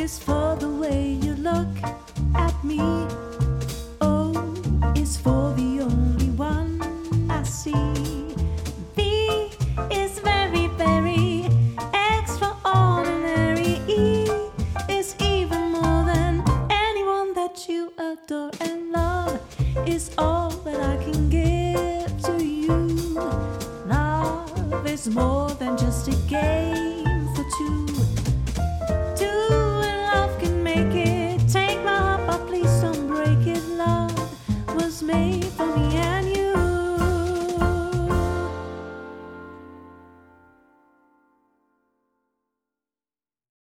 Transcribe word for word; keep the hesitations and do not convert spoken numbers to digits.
is for the way you look at me. O is for the only one I see. V is very, very extraordinary. E is even more than anyone that you adore. And love is all that I can give to you. Love is more